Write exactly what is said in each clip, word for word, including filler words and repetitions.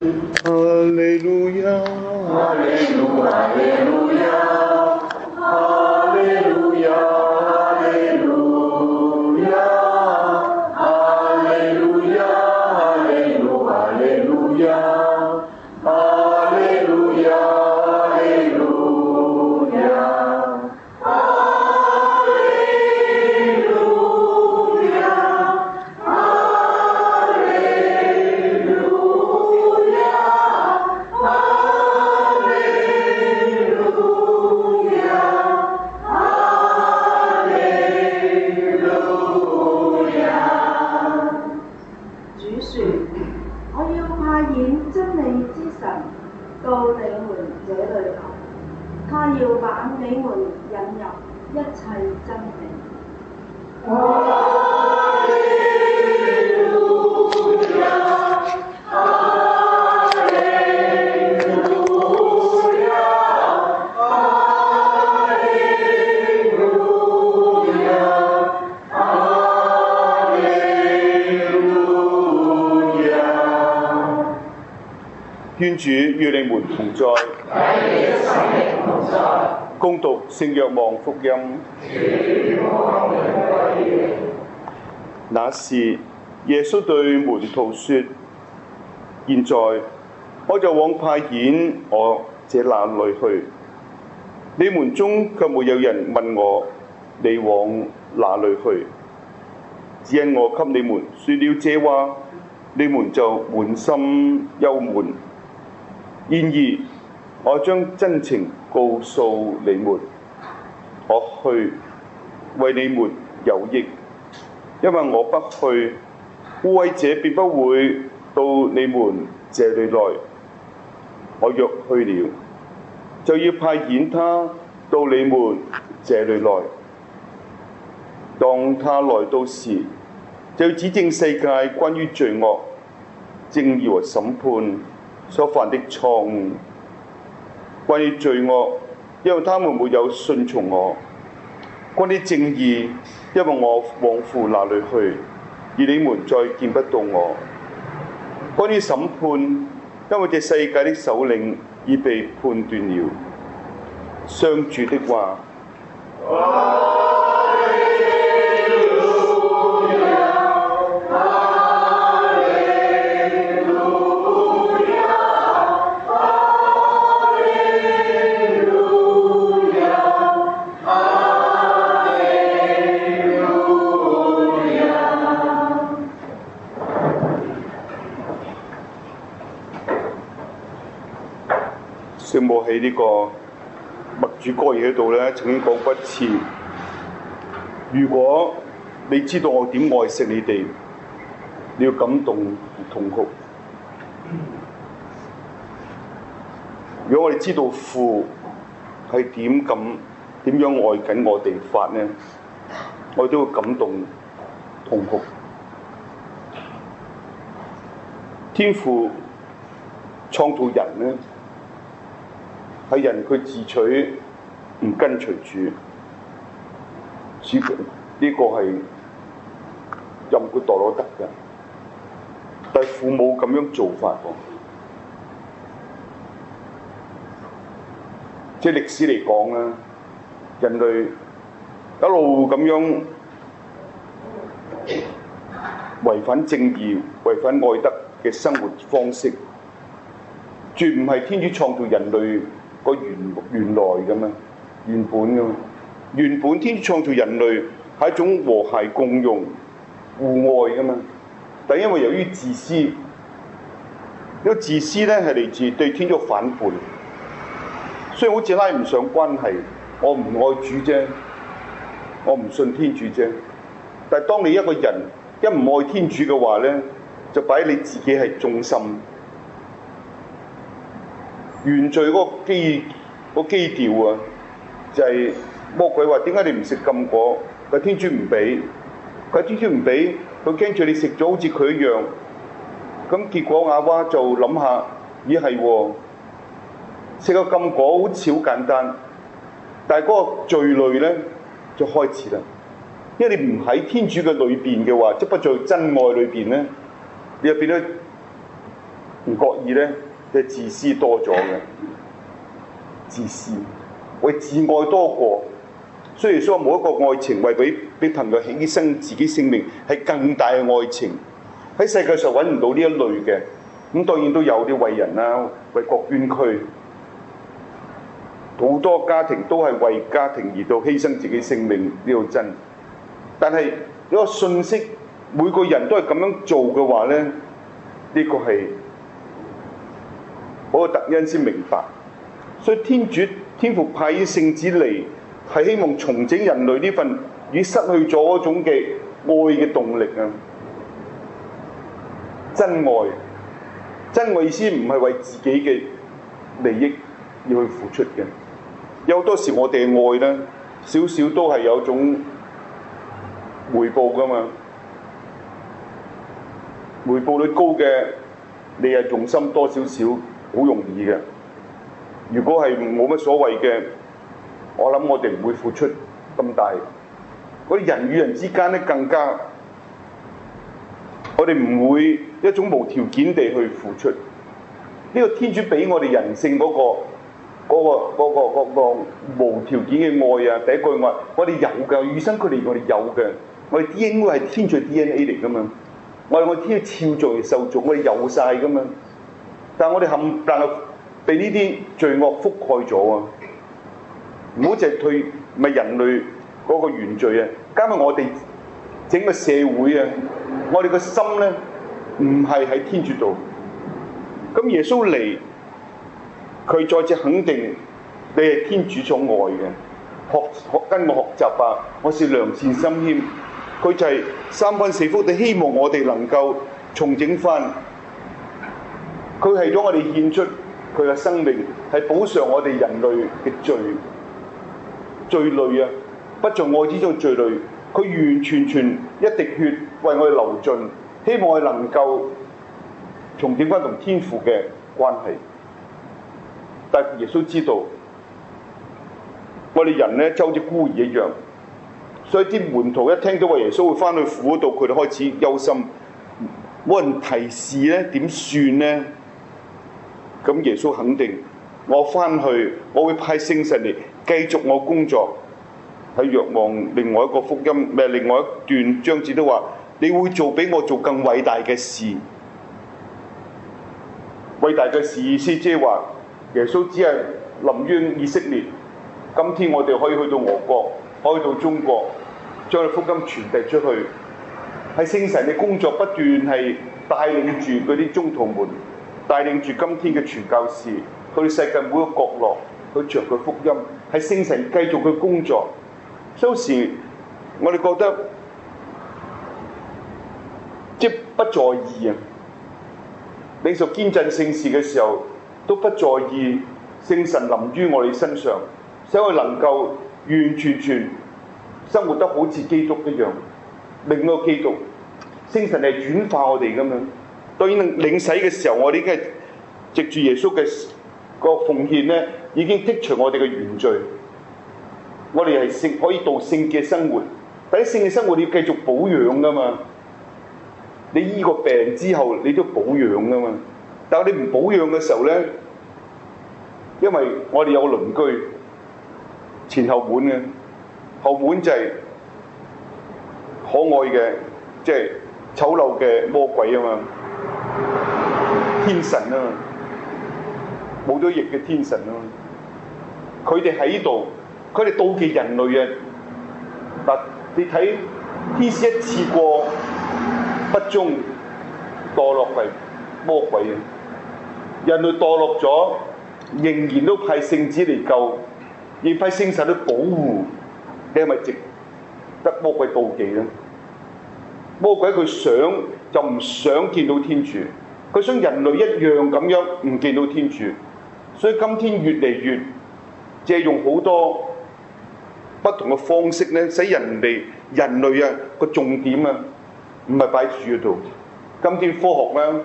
哈利路亞，哈利路亞，哈利路亞，哈利路亞，哈利路亞，哈利路亞，哈利路，哈利路亞，哈利路亞，哈利路亞，哈利路亞，哈利路到你們這裏來，他要把你們引入一切真理。哈利路亞，哈利路亞，哈利路亞，哈利路亞。 願主與你們同在，恭讀聖若望福音。那時，耶穌對門徒說：現在我就往派遣我這那裏去，你們中卻沒有人問我：你往哪裏去？只因我給你們說了這話，你們就滿心憂悶。然而，我將真情告訴你們，我去為你們有益，因為我不去，污穢者便不會到你們這裏來。我若去了，就要派遣他到你們這裏來。當他來到時，就要指證世界關於罪惡、正義和審判所犯的錯誤。關於罪惡，因為他們沒有順從我；關於正義，因為我往父那裏去，而你們再見不到我；關於審判，因為這世界的首領已被判斷了。上主的話。聖母喺呢個默主哥耶嗰度咧，曾經講過一次：如果你知道我點愛惜你哋，你要感動而痛哭；如果我哋知道父係點咁點樣愛緊我哋法呢，我都會感動痛哭。天父創造人呢，係人佢自取唔跟隨主，主呢個係任佢墮落得嘅。但係父母咁樣做法喎，即係歷史嚟講啦，人類一路咁樣違反正義、違反愛德嘅生活方式，絕唔係天主創造人類個原原來嘅嘛，原本嘅嘛，原本天主創造人類係一種和諧共融、互愛嘅嘛。但因為由於自私，呢個自私咧係嚟自對天主反叛，所以好似拉唔上關係。我唔愛主啫，我唔信天主啫。但係當你一個人一唔愛天主嘅話咧，就擺你自己係中心。原罪嗰個基嗰個基調啊，就係、是、魔鬼話：點解你唔食禁果？佢天主唔俾，佢天主唔俾，佢驚住你食咗好似佢一樣。咁結果亞娃就諗下：咦係喎，食個禁果好似好簡單，但係嗰個罪類咧就開始啦。因為你唔喺天主嘅裏邊嘅話，即不在真愛裏邊咧，你就變咗唔覺意咧，嘅自私多咗嘅，自私為自愛多過。所以耶穌話冇一個愛情為俾俾朋友犧牲自己性命係更大嘅愛情。喺世界上揾唔到呢一類嘅，咁當然都有啲為人啦，為國捐軀。好多家庭都係為家庭而到犧牲自己性命，呢個真。但係呢個信息，每個人都係咁樣做嘅話咧，呢、這個係嗰個特恩先明白。所以天主天父派聖子嚟，係希望重整人類呢份已失去咗嗰種嘅愛嘅動力啊！真愛，真愛意思唔係為自己嘅利益要去付出嘅。有好多時我哋嘅愛咧，少少都係有種回報噶嘛。回報率高嘅，你係用心多少少，好容易嘅。如果係冇乜所謂嘅，我諗我哋唔會付出咁大。嗰啲人與人之間咧，更加我哋唔會一種無條件地去付出。呢、這個天主俾我哋人性嗰、那個。嗰、那個嗰、那個嗰、那個無條件嘅愛啊！第一句愛，我哋有㗎，與生俱嚟我哋有嘅。我哋 D N A 係天主 D N A 嚟㗎嘛，我哋我天主創造受造，我哋有晒㗎嘛。但係我哋冚但係被呢啲罪惡覆蓋咗啊！唔好淨係退，咪人類嗰個原罪啊！加埋我哋整個社會啊，我哋個心咧唔係喺天主度。咁耶穌嚟。佢再次肯定你係天主所愛嘅，學學跟我學習吧，我是良善心謙。佢就係三分四福地希望我哋能夠重整翻。佢係咗我哋獻出佢嘅生命，係補償我哋人類嘅罪罪累啊！不在愛之中罪累，佢完全全一滴血為我哋流盡，希望我哋能夠重整翻同天父嘅關係。但耶穌知道，我哋人咧就好似孤兒一樣，所以啲門徒一聽到話耶穌會翻去父嗰度，佢哋開始憂心，冇人提示咧點算呢？咁耶穌肯定，我翻去，我會派聖神嚟繼續我工作。喺若望另外一個福音，咩另外一段章節都話，你會做比我做更偉大嘅事。偉大嘅事意思即係話。耶穌只係臨於以色列，今天我哋可以去到俄國，可以去到中國，將福音傳遞出去。係聖神嘅工作不斷係帶領住嗰啲宗徒們，帶領住今天嘅傳教士，去到世界每個角落去傳佢福音。係聖神繼續嘅工作。有時我哋覺得即不在意啊！領受堅振聖事嘅時候，都不在意聖神臨於我哋身上，使我能夠完完全全生活得好似基督一樣，另一個基督。聖神係轉化我哋咁樣。當然領洗嘅時候，我哋已經係藉住耶穌嘅個奉獻咧，已經剔除我哋嘅原罪。我哋係聖可以度聖潔生活，但係聖潔生活你要繼續保養噶嘛。你醫個病之後，你都保養噶嘛。但係你唔保養嘅時候咧，因為我哋有個鄰居前後門嘅，後門就係可愛嘅，即係醜陋嘅魔鬼啊嘛，天神啊嘛，冇咗翼嘅天神啊嘛，佢哋喺度，佢哋妒忌人類啊！嗱，你睇天使一次過不忠墮落為魔鬼啊！人類墮落咗，仍然都派聖子嚟救，而派聖神去保護，你係咪值得魔鬼妒忌咧？魔鬼佢想就唔想見到天主，佢想人類一樣咁樣唔見到天主，所以今天越嚟越借用好多不同嘅方式咧，使人哋人類啊個重點啊唔係擺住嗰度。今天科學啦，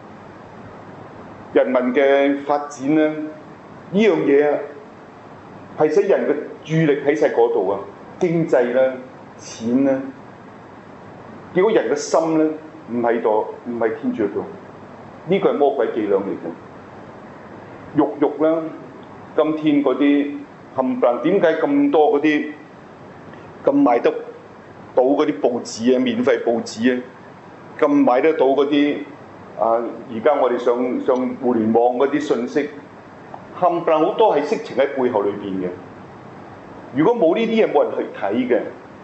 人民嘅發展咧，呢樣嘢啊係使人嘅注意力喺晒嗰度啊，經濟啦、錢啦，結果人嘅心咧唔喺度，唔係天主度。 呢個係魔鬼伎倆嚟嘅。肉肉啦，今天嗰啲冚唪唥，點解咁多嗰啲咁買得到嗰啲報紙啊，免費報紙啊，咁買得到嗰啲啊，而家我哋上上互聯網嗰啲信息，冚唪唥好多係色情喺背後裏邊嘅。如果冇呢啲嘢，冇人去睇嘅。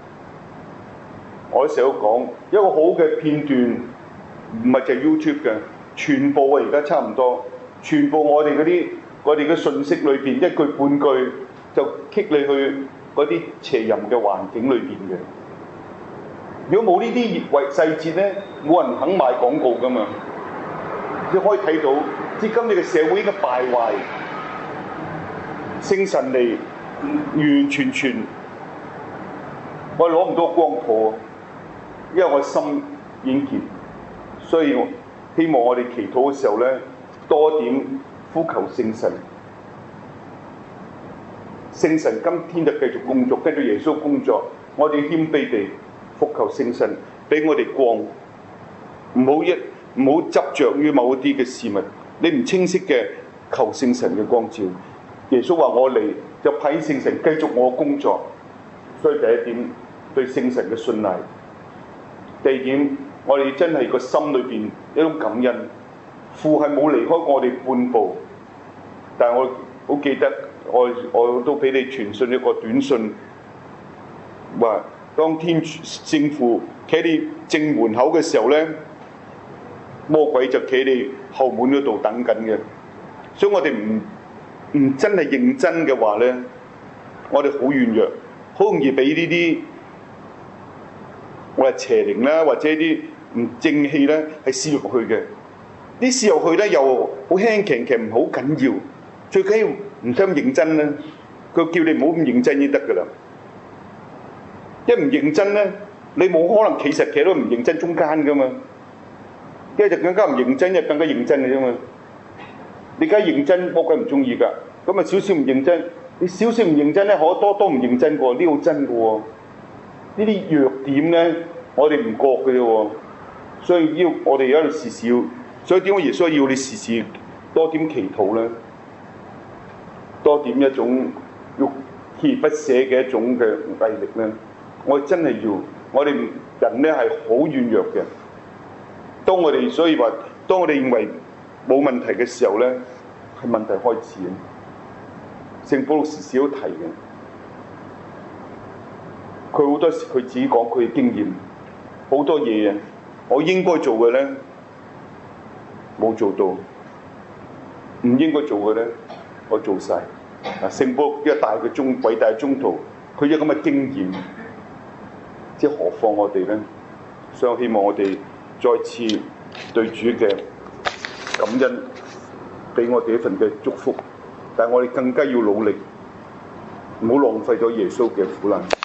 我成日都講一個好嘅片段，唔係就係 YouTube 嘅，全部啊而家差唔多，全部我哋嗰啲我哋嘅信息裏邊一句半句就棘你去嗰啲邪淫嘅環境裏邊嘅。如果冇呢啲細細節咧，冇人肯賣廣告噶嘛。你可以睇到，至今你嘅社會已經敗壞，聖神嚟完完全全，我攞唔到光譜，因為我心已經結，所以我希望我哋祈禱嘅時候咧，多點呼求聖神。聖神今天就繼續工作，跟住耶穌工作，我哋謙卑地呼求聖神，俾我哋光，唔好一唔好執着於某一啲嘅事物，你唔清晰嘅求聖神嘅光照。耶穌話我嚟就派聖神繼續我工作，所以第一點對聖神嘅信賴。第二點，我哋真係個心裏邊一種感恩，父係冇離開過我哋半步。但係我好記得，我我都俾你傳信一個短信，話當天聖父企喺你正門口嘅時候咧，魔鬼就企喺你後門嗰度等緊嘅。所以我哋唔唔真係認真嘅話咧，我哋好軟弱，好容易俾呢啲我係邪靈啦，或者啲唔正氣咧係施入去嘅。啲施入去咧又好輕騎騎，唔好緊要，最緊要唔使咁認真啦。佢叫你唔好咁認真先得噶啦。一唔認真咧，你冇可能企實企都唔認真中間噶嘛。一就更加唔認真，一更加認真嘅啫嘛。你梗係認真，魔鬼唔中意㗎。咁啊少少唔認真，你少少唔認真咧，可多多唔認真過，呢個好真嘅喎。呢啲弱點咧，我哋唔覺嘅啫喎。所以要我哋喺度時時要，所以點解耶穌要你時時多點祈禱咧？多點一種要鍥而不捨嘅一種嘅毅力咧。我哋真係要，我哋人咧係好軟弱嘅。當我哋所以話，當我哋認為冇問題嘅時候咧，係問題開始嘅。聖保祿時時都提嘅，佢好多時佢自己講佢嘅經驗，好多嘢啊，我應該做嘅咧冇做到，唔應該做嘅咧我做晒。嗱，聖保祿一個大嘅宗偉大嘅宗徒，佢有咁嘅經驗，即係何況我哋咧？所以我希望我哋再次對主嘅感恩，俾我哋一份嘅祝福，但係我哋更加要努力，唔好浪費咗耶穌嘅苦難。